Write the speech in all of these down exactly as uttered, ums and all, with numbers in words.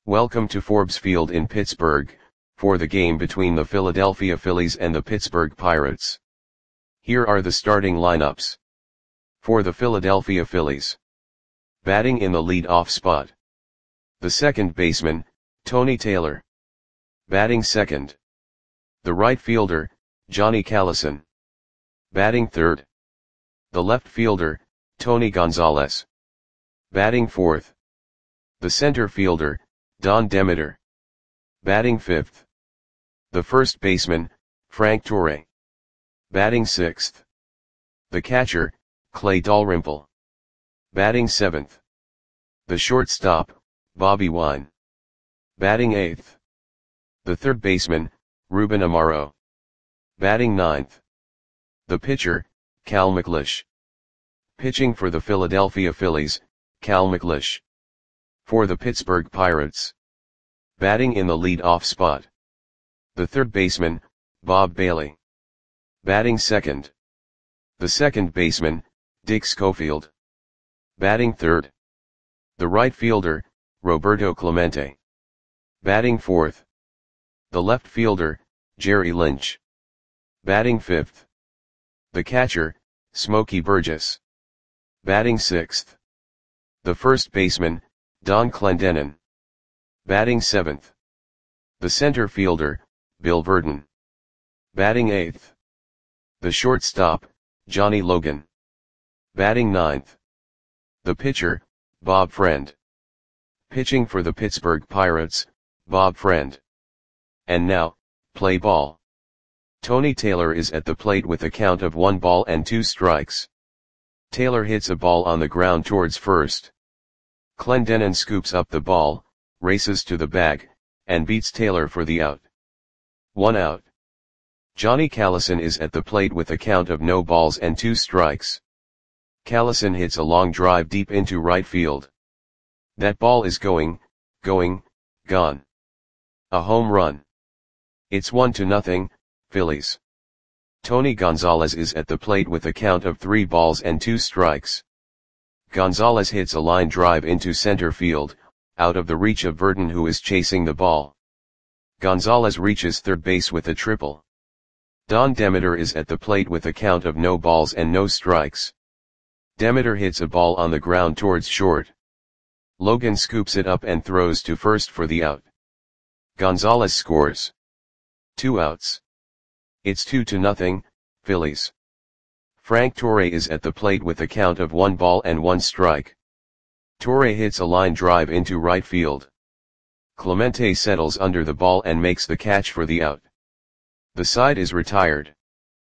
Welcome to Forbes Field in Pittsburgh, for the game between the Philadelphia Phillies and the Pittsburgh Pirates. Here are the starting lineups. For the Philadelphia Phillies. Batting in the lead-off spot. The second baseman, Tony Taylor. Batting second. The right fielder, Johnny Callison. Batting third. The left fielder, Tony Gonzalez. Batting fourth. The center fielder, Don Demeter. Batting fifth. The first baseman, Frank Torre. Batting sixth. The catcher, Clay Dalrymple. Batting seventh. The shortstop, Bobby Wine. Batting eighth. The third baseman, Ruben Amaro. Batting ninth. The pitcher, Cal McLeish. Pitching for the Philadelphia Phillies, Cal McLeish. For the Pittsburgh Pirates. Batting in the lead-off spot. The third baseman, Bob Bailey. Batting second. The second baseman, Dick Schofield. Batting third. The right fielder, Roberto Clemente. Batting fourth. The left fielder, Jerry Lynch. Batting fifth. The catcher, Smokey Burgess. Batting sixth. The first baseman, Don Clendenon. Batting seventh. The center fielder, Bill Verdon. Batting eighth. The shortstop, Johnny Logan. Batting ninth. The pitcher, Bob Friend. Pitching for the Pittsburgh Pirates, Bob Friend. And now, play ball. Tony Taylor is at the plate with a count of one ball and two strikes. Taylor hits a ball on the ground towards first. Clendenon scoops up the ball, races to the bag, and beats Taylor for the out. One out. Johnny Callison is at the plate with a count of no balls and two strikes. Callison hits a long drive deep into right field. That ball is going, going, gone. A home run. It's one to nothing, Phillies. Tony Gonzalez is at the plate with a count of three balls and two strikes. Gonzalez hits a line drive into center field, out of the reach of Verdon, who is chasing the ball. Gonzalez reaches third base with a triple. Don Demeter is at the plate with a count of no balls and no strikes. Demeter hits a ball on the ground towards short. Logan scoops it up and throws to first for the out. Gonzalez scores. Two outs. It's two to nothing, Phillies. Frank Torre is at the plate with a count of one ball and one strike. Torre hits a line drive into right field. Clemente settles under the ball and makes the catch for the out. The side is retired.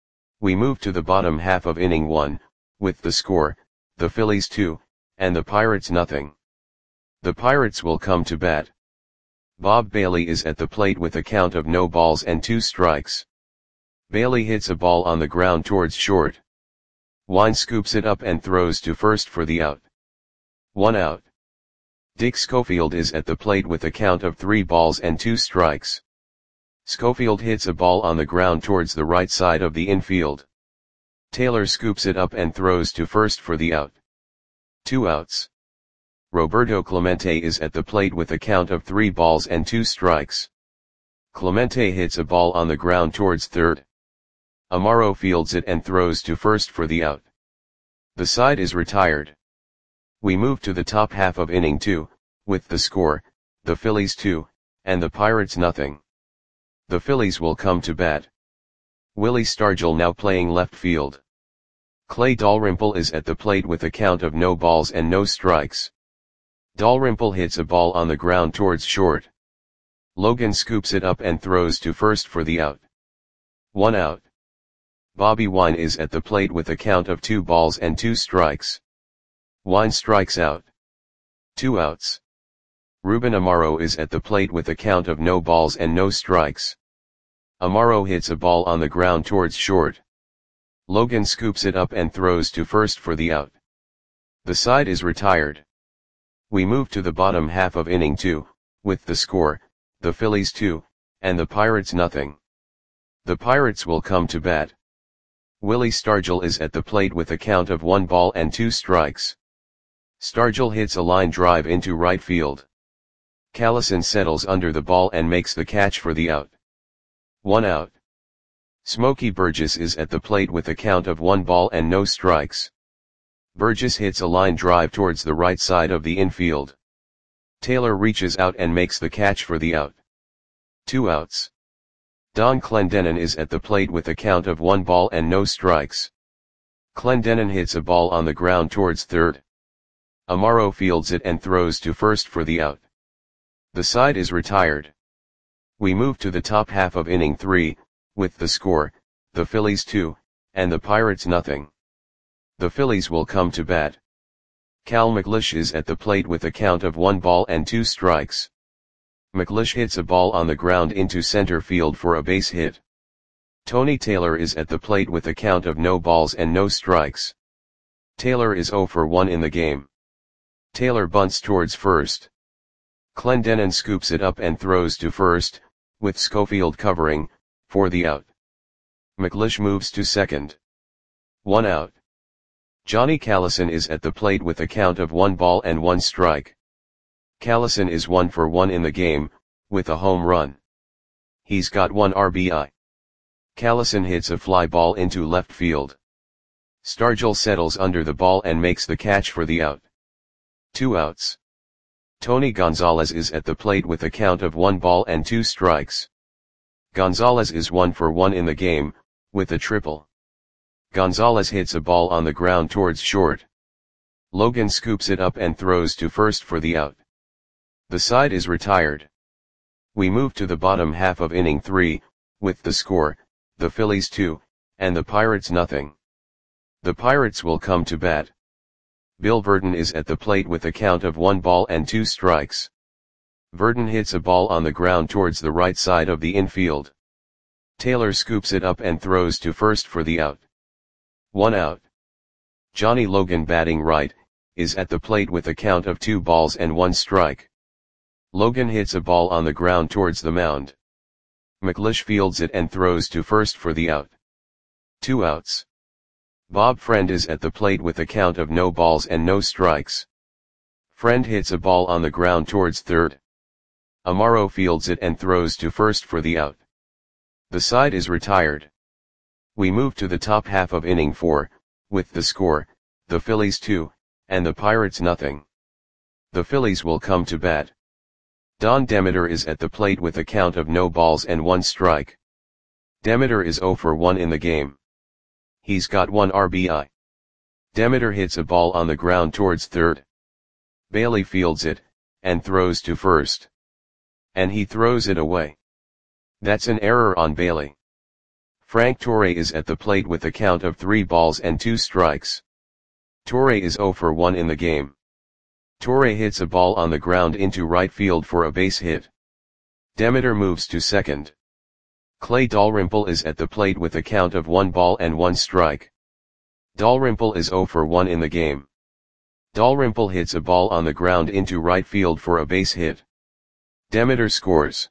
We move to the bottom half of inning one, with the score, the Phillies two, and the Pirates nothing. The Pirates will come to bat. Bob Bailey is at the plate with a count of no balls and two strikes. Bailey hits a ball on the ground towards short. Wine scoops it up and throws to first for the out. One out. Dick Schofield is at the plate with a count of three balls and two strikes. Schofield hits a ball on the ground towards the right side of the infield. Taylor scoops it up and throws to first for the out. Two outs. Roberto Clemente is at the plate with a count of three balls and two strikes. Clemente hits a ball on the ground towards third. Amaro fields it and throws to first for the out. The side is retired. We move to the top half of inning two, with the score, the Phillies two, and the Pirates nothing. The Phillies will come to bat. Willie Stargell now playing left field. Clay Dalrymple is at the plate with a count of no balls and no strikes. Dalrymple hits a ball on the ground towards short. Logan scoops it up and throws to first for the out. One out. Bobby Wine is at the plate with a count of two balls and two strikes. Wine strikes out. Two outs. Ruben Amaro is at the plate with a count of no balls and no strikes. Amaro hits a ball on the ground towards short. Logan scoops it up and throws to first for the out. The side is retired. We move to the bottom half of inning two, with the score, the Phillies two, and the Pirates nothing. The Pirates will come to bat. Willie Stargell is at the plate with a count of one ball and two strikes. Stargell hits a line drive into right field. Callison settles under the ball and makes the catch for the out. One out. Smokey Burgess is at the plate with a count of one ball and no strikes. Burgess hits a line drive towards the right side of the infield. Taylor reaches out and makes the catch for the out. Two outs. Don Clendenon is at the plate with a count of one ball and no strikes. Clendenon hits a ball on the ground towards third. Amaro fields it and throws to first for the out. The side is retired. We move to the top half of inning three, with the score, the Phillies two, and the Pirates nothing. The Phillies will come to bat. Cal McLeish is at the plate with a count of one ball and two strikes. McLeish hits a ball on the ground into center field for a base hit. Tony Taylor is at the plate with a count of no balls and no strikes. Taylor is oh for one in the game. Taylor bunts towards first. Clendenon scoops it up and throws to first, with Schofield covering, for the out. McLeish moves to second. One out. Johnny Callison is at the plate with a count of one ball and one strike. Callison is one for one in the game, with a home run. He's got one R B I. Callison hits a fly ball into left field. Stargell settles under the ball and makes the catch for the out. Two outs. Tony Gonzalez is at the plate with a count of one ball and two strikes. Gonzalez is one for one in the game, with a triple. Gonzalez hits a ball on the ground towards short. Logan scoops it up and throws to first for the out. The side is retired. We move to the bottom half of inning three, with the score, the Phillies two, and the Pirates nothing. The Pirates will come to bat. Bill Verdon is at the plate with a count of one ball and two strikes. Verdon hits a ball on the ground towards the right side of the infield. Taylor scoops it up and throws to first for the out. One out. Johnny Logan, batting right, is at the plate with a count of two balls and one strike. Logan hits a ball on the ground towards the mound. McLeish fields it and throws to first for the out. Two outs. Bob Friend is at the plate with a count of no balls and no strikes. Friend hits a ball on the ground towards third. Amaro fields it and throws to first for the out. The side is retired. We move to the top half of inning four, with the score, the Phillies two, and the Pirates nothing. The Phillies will come to bat. Don Demeter is at the plate with a count of no balls and one strike. Demeter is oh for one in the game. He's got one R B I. Demeter hits a ball on the ground towards third. Bailey fields it, and throws to first. And he throws it away. That's an error on Bailey. Frank Torre is at the plate with a count of three balls and two strikes. Torre is oh for one in the game. Torre hits a ball on the ground into right field for a base hit. Demeter moves to second. Clay Dalrymple is at the plate with a count of one ball and one strike. Dalrymple is oh for one in the game. Dalrymple hits a ball on the ground into right field for a base hit. Demeter scores.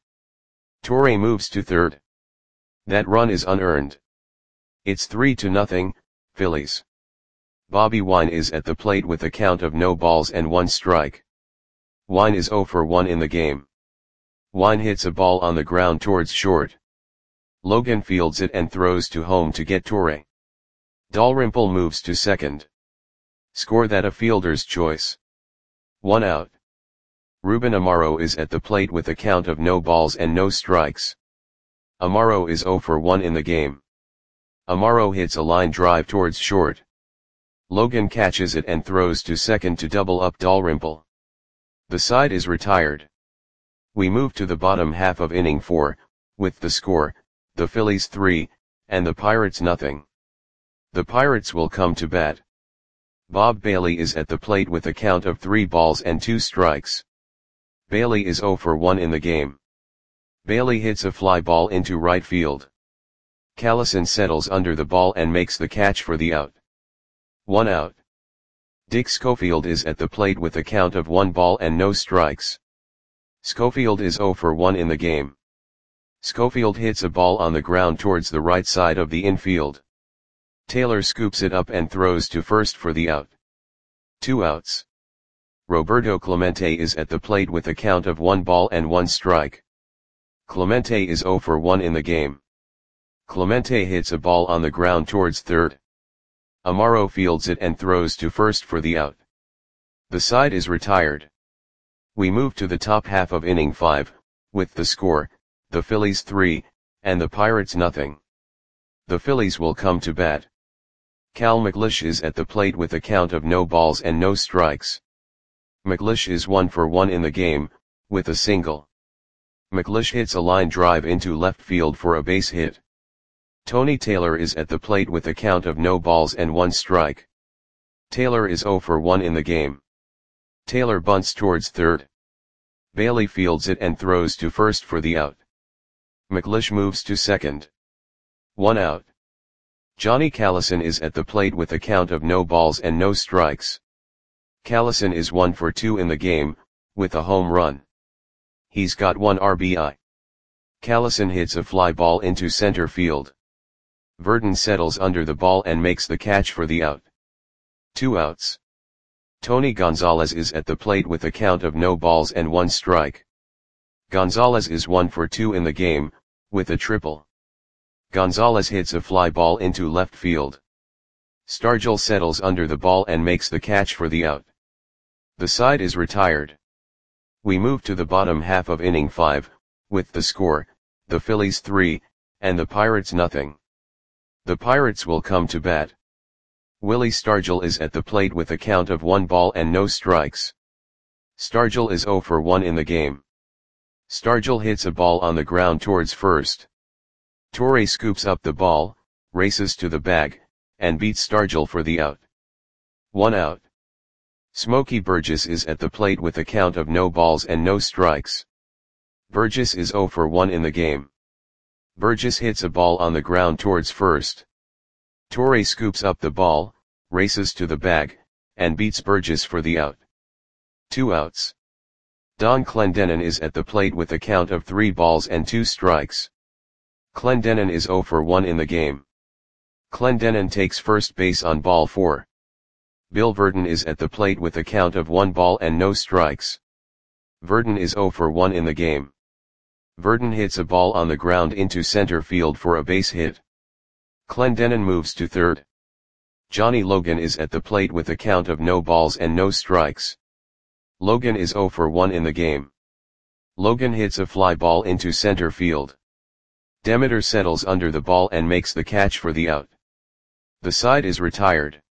Torre moves to third. That run is unearned. It's three to nothing, Phillies. Bobby Wine is at the plate with a count of no balls and one strike. Wine is oh for one in the game. Wine hits a ball on the ground towards short. Logan fields it and throws to home to get Torre. Dalrymple moves to second. Score that a fielder's choice. One out. Ruben Amaro is at the plate with a count of no balls and no strikes. Amaro is oh for one in the game. Amaro hits a line drive towards short. Logan catches it and throws to second to double up Dalrymple. The side is retired. We move to the bottom half of inning four, with the score, the Phillies three, and the Pirates nothing. The Pirates will come to bat. Bob Bailey is at the plate with a count of three balls and two strikes. Bailey is oh for one in the game. Bailey hits a fly ball into right field. Callison settles under the ball and makes the catch for the out. One out. Dick Schofield is at the plate with a count of one ball and no strikes. Schofield is oh for one in the game. Schofield hits a ball on the ground towards the right side of the infield. Taylor scoops it up and throws to first for the out. Two outs. Roberto Clemente is at the plate with a count of one ball and one strike. Clemente is zero for one in the game. Clemente hits a ball on the ground towards third. Amaro fields it and throws to first for the out. The side is retired. We move to the top half of inning five, with the score, the Phillies three, and the Pirates nothing. The Phillies will come to bat. Cal McLeish is at the plate with a count of no balls and no strikes. McLeish is one for one in the game, with a single. McLeish hits a line drive into left field for a base hit. Tony Taylor is at the plate with a count of no balls and one strike. Taylor is zero for one in the game. Taylor bunts towards third. Bailey fields it and throws to first for the out. McLeish moves to second. One out. Johnny Callison is at the plate with a count of no balls and no strikes. Callison is one for two in the game, with a home run. He's got one R B I. Callison hits a fly ball into center field. Verdon settles under the ball and makes the catch for the out. Two outs. Tony Gonzalez is at the plate with a count of no balls and one strike. Gonzalez is one for two in the game, with a triple. Gonzalez hits a fly ball into left field. Stargell settles under the ball and makes the catch for the out. The side is retired. We move to the bottom half of inning five, with the score, the Phillies three, and the Pirates nothing. The Pirates will come to bat. Willie Stargell is at the plate with a count of one ball and no strikes. Stargell is zero for one in the game. Stargell hits a ball on the ground towards first. Torre scoops up the ball, races to the bag, and beats Stargell for the out. One out. Smokey Burgess is at the plate with a count of no balls and no strikes. Burgess is zero for one in the game. Burgess hits a ball on the ground towards first. Torre scoops up the ball, races to the bag, and beats Burgess for the out. Two outs. Don Clendenon is at the plate with a count of three balls and two strikes. Clendenon is zero for one in the game. Clendenon takes first base on ball four. Bill Verdon is at the plate with a count of one ball and no strikes. Verdon is zero for one in the game. Verdon hits a ball on the ground into center field for a base hit. Clendenon moves to third. Johnny Logan is at the plate with a count of no balls and no strikes. Logan is zero for one in the game. Logan hits a fly ball into center field. Demeter settles under the ball and makes the catch for the out. The side is retired.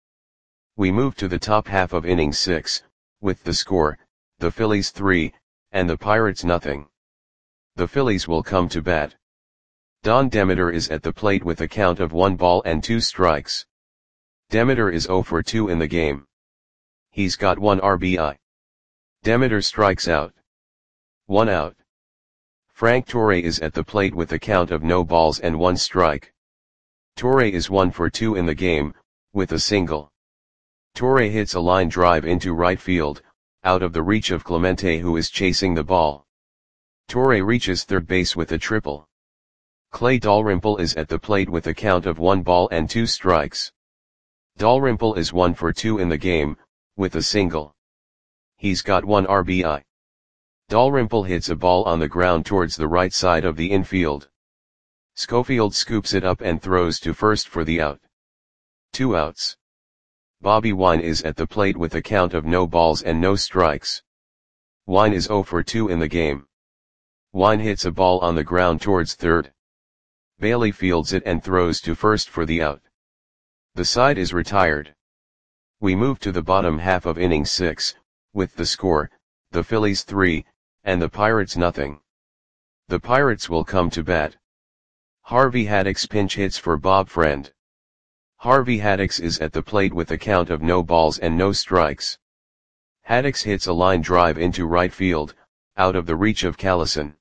We move to the top half of inning six, with the score, the Phillies three, and the Pirates nothing. The Phillies will come to bat. Don Demeter is at the plate with a count of one ball and two strikes. Demeter is zero for two in the game. He's got one R B I. Demeter strikes out. One out. Frank Torre is at the plate with a count of no balls and one strike. Torre is one for two in the game, with a single. Torre hits a line drive into right field, out of the reach of Clemente who is chasing the ball. Torre reaches third base with a triple. Clay Dalrymple is at the plate with a count of one ball and two strikes. Dalrymple is one for two in the game, with a single. He's got one R B I. Dalrymple hits a ball on the ground towards the right side of the infield. Schofield scoops it up and throws to first for the out. Two outs. Bobby Wine is at the plate with a count of no balls and no strikes. Wine is zero for two in the game. Wine hits a ball on the ground towards third. Bailey fields it and throws to first for the out. The side is retired. We move to the bottom half of inning six, with the score, the Phillies three, and the Pirates nothing. The Pirates will come to bat. Harvey Haddix pinch hits for Bob Friend. Harvey Haddix is at the plate with a count of no balls and no strikes. Haddix hits a line drive into right field, out of the reach of Callison.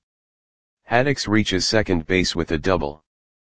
Haddix reaches second base with a double.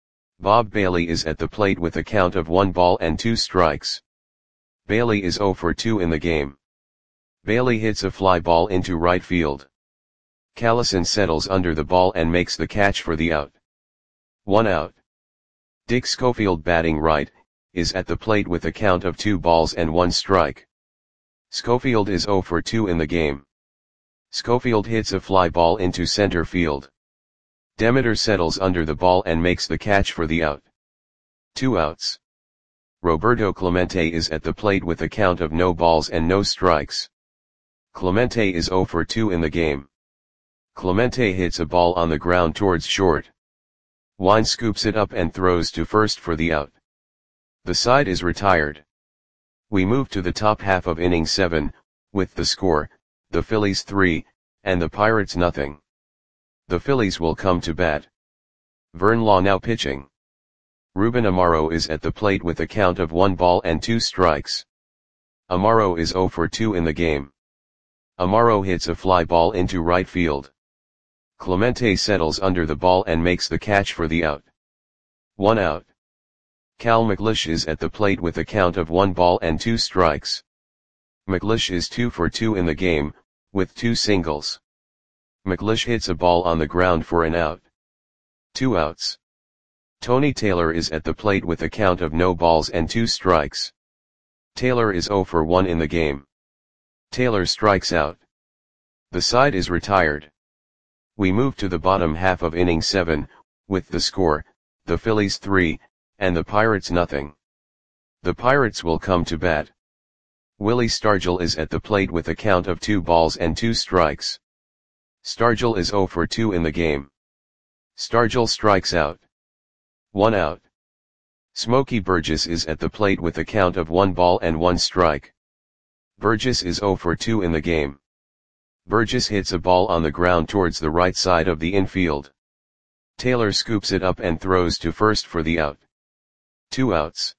Bob Bailey is at the plate with a count of one ball and two strikes. Bailey is zero for two in the game. Bailey hits a fly ball into right field. Callison settles under the ball and makes the catch for the out. One out. Dick Schofield, batting right, is at the plate with a count of two balls and one strike. Schofield is zero for two in the game. Schofield hits a fly ball into center field. Demeter settles under the ball and makes the catch for the out. Two outs. Roberto Clemente is at the plate with a count of no balls and no strikes. Clemente is zero for two in the game. Clemente hits a ball on the ground towards short. Wine scoops it up and throws to first for the out. The side is retired. We move to the top half of inning seven, with the score, the Phillies three, and the Pirates nothing. The Phillies will come to bat. Vern Law now pitching. Ruben Amaro is at the plate with a count of one ball and two strikes. Amaro is zero for two in the game. Amaro hits a fly ball into right field. Clemente settles under the ball and makes the catch for the out. One out. Cal McLeish is at the plate with a count of one ball and two strikes. McLeish is two for two in the game, with two singles. McLeish hits a ball on the ground for an out. Two outs. Tony Taylor is at the plate with a count of no balls and two strikes. Taylor is zero for one in the game. Taylor strikes out. The side is retired. We move to the bottom half of inning seven, with the score, the Phillies three, and the Pirates nothing. The Pirates will come to bat. Willie Stargell is at the plate with a count of two balls and two strikes. Stargell is zero for two in the game. Stargell strikes out. One out. Smokey Burgess is at the plate with a count of one ball and one strike. Burgess is zero for two in the game. Burgess hits a ball on the ground towards the right side of the infield. Taylor scoops it up and throws to first for the out. Two outs.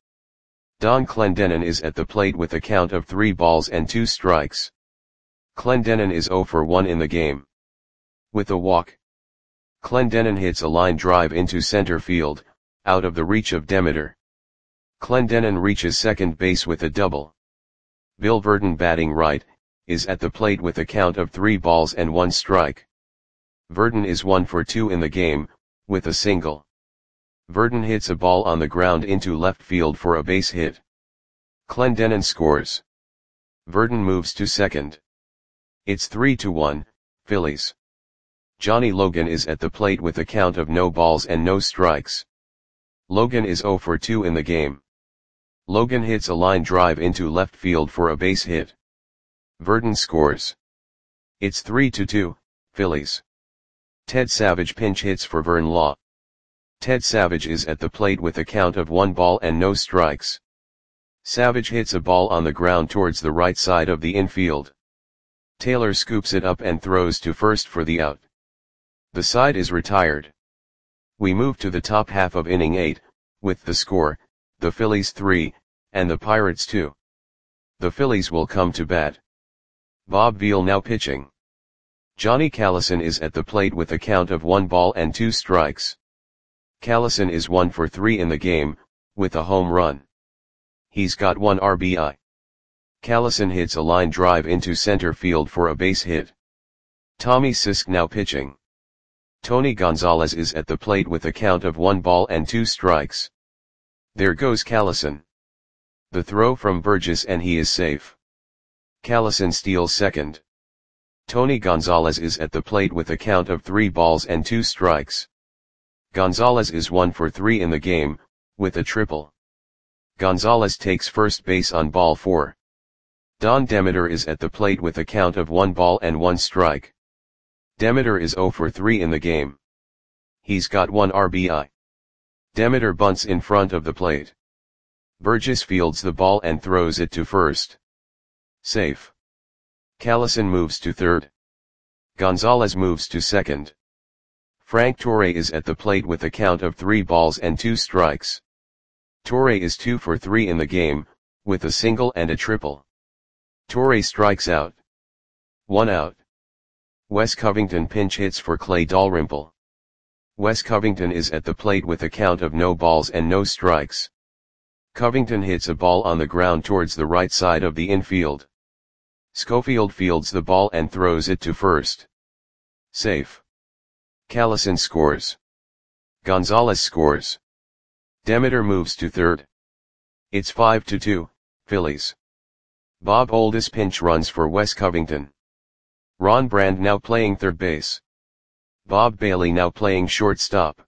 Don Clendenon is at the plate with a count of three balls and two strikes. Clendenon is zero for one in the game. With a walk. Clendenon hits a line drive into center field, out of the reach of Demeter. Clendenon reaches second base with a double. Bill Verdon, batting right, is at the plate with a count of three balls and one strike. Verdon is one for two in the game, with a single. Verdon hits a ball on the ground into left field for a base hit. Clendenon scores. Verdon moves to second. It's three to one, Phillies. Johnny Logan is at the plate with a count of no balls and no strikes. Logan is zero for two in the game. Logan hits a line drive into left field for a base hit. Verdon scores. It's three to two, Phillies. Ted Savage pinch hits for Vern Law. Ted Savage is at the plate with a count of one ball and no strikes. Savage hits a ball on the ground towards the right side of the infield. Taylor scoops it up and throws to first for the out. The side is retired. We move to the top half of inning eight, with the score, the Phillies three, and the Pirates two. The Phillies will come to bat. Bob Veal now pitching. Johnny Callison is at the plate with a count of one ball and two strikes. Callison is one for three in the game, with a home run. He's got one R B I. Callison hits a line drive into center field for a base hit. Tommy Sisk now pitching. Tony Gonzalez is at the plate with a count of one ball and two strikes. There goes Callison. The throw from Burgess and he is safe. Callison steals second. Tony Gonzalez is at the plate with a count of three balls and two strikes. Gonzalez is one for three in the game, with a triple. Gonzalez takes first base on ball four. Don Demeter is at the plate with a count of one ball and one strike. Demeter is zero for three in the game. He's got one R B I. Demeter bunts in front of the plate. Burgess fields the ball and throws it to first. Safe. Callison moves to third. Gonzalez moves to second. Frank Torre is at the plate with a count of three balls and two strikes. Torre is two for three in the game, with a single and a triple. Torre strikes out. One out. Wes Covington pinch hits for Clay Dalrymple. Wes Covington is at the plate with a count of no balls and no strikes. Covington hits a ball on the ground towards the right side of the infield. Schofield fields the ball and throws it to first. Safe. Callison scores. Gonzalez scores. Demeter moves to third. It's five to two, Phillies. Bob Oldis pinch runs for Wes Covington. Ron Brand now playing third base. Bob Bailey now playing shortstop.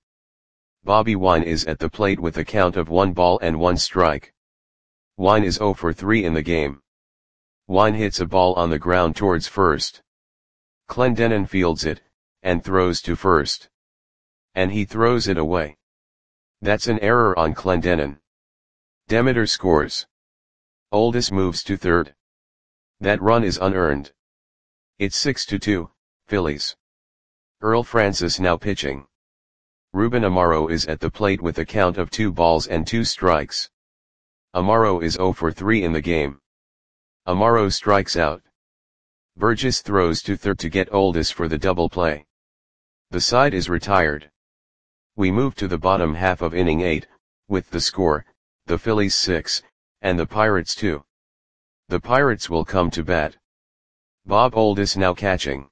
Bobby Wine is at the plate with a count of one ball and one strike. Wine is zero for three in the game. Wine hits a ball on the ground towards first. Clendenon fields it, and throws to first. And he throws it away. That's an error on Clendenon. Demeter scores. Oldis moves to third. That run is unearned. It's six to two, Phillies. Earl Francis now pitching. Ruben Amaro is at the plate with a count of two balls and two strikes. Amaro is zero for three in the game. Amaro strikes out. Burgess throws to third to get Oldis for the double play. The side is retired. We move to the bottom half of inning eight, with the score, the Phillies six, and the Pirates two. The Pirates will come to bat. Bob Oldis now catching.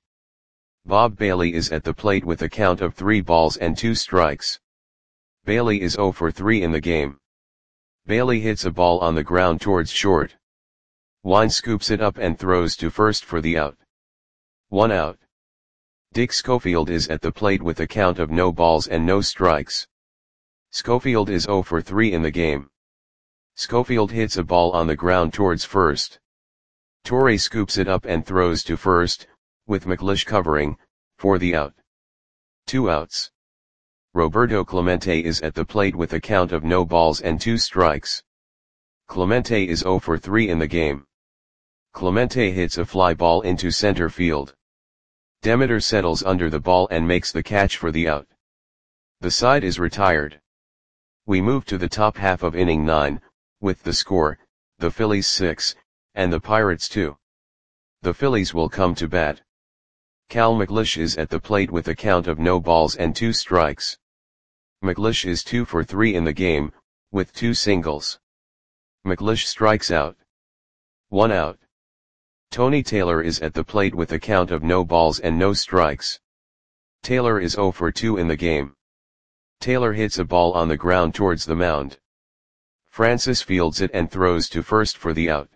Bob Bailey is at the plate with a count of three balls and two strikes. Bailey is zero for three in the game. Bailey hits a ball on the ground towards short. Wine scoops it up and throws to first for the out. One out. Dick Schofield is at the plate with a count of no balls and no strikes. Schofield is zero for three in the game. Schofield hits a ball on the ground towards first. Torre scoops it up and throws to first, with McLeish covering, for the out. Two outs. Roberto Clemente is at the plate with a count of no balls and two strikes. Clemente is zero for three in the game. Clemente hits a fly ball into center field. Demeter settles under the ball and makes the catch for the out. The side is retired. We move to the top half of inning nine, with the score, the Phillies six, and the Pirates two. The Phillies will come to bat. Cal McLeish is at the plate with a count of no balls and two strikes. McLeish is two for three in the game, with two singles. McLeish strikes out. One out. Tony Taylor is at the plate with a count of no balls and no strikes. Taylor is zero for two in the game. Taylor hits a ball on the ground towards the mound. Francis fields it and throws to first for the out.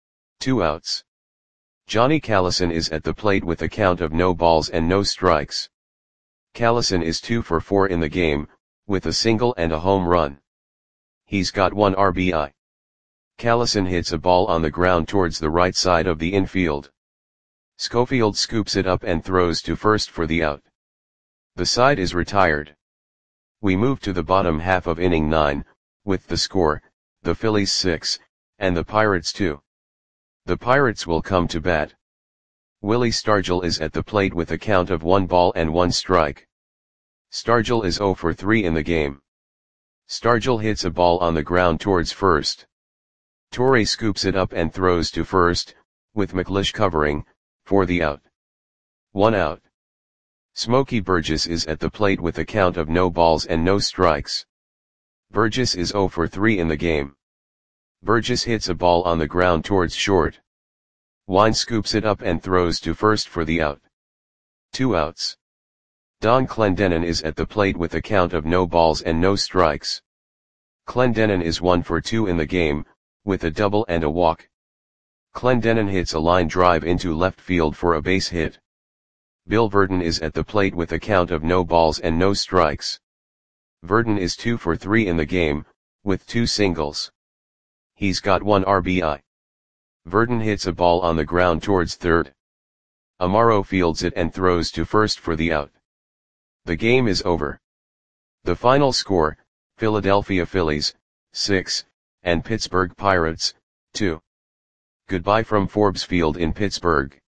Two outs. Johnny Callison is at the plate with a count of no balls and no strikes. Callison is two for four in the game, with a single and a home run. He's got one R B I. Callison hits a ball on the ground towards the right side of the infield. Schofield scoops it up and throws to first for the out. The side is retired. We move to the bottom half of inning nine, with the score, the Phillies six, and the Pirates two. The Pirates will come to bat. Willie Stargell is at the plate with a count of one ball and one strike. Stargell is zero for three in the game. Stargell hits a ball on the ground towards first. Torre scoops it up and throws to first, with McLeish covering, for the out. One out. Smokey Burgess is at the plate with a count of no balls and no strikes. Burgess is zero for three in the game. Burgess hits a ball on the ground towards short. Wine scoops it up and throws to first for the out. Two outs. Don Clendenon is at the plate with a count of no balls and no strikes. Clendenon is one for two in the game, with a double and a walk. Clendenon hits a line drive into left field for a base hit. Bill Verdon is at the plate with a count of no balls and no strikes. Verdon is two for three in the game, with two singles. He's got one R B I. Verdon hits a ball on the ground towards third. Amaro fields it and throws to first for the out. The game is over. The final score, Philadelphia Phillies, six, and Pittsburgh Pirates, two. Goodbye from Forbes Field in Pittsburgh.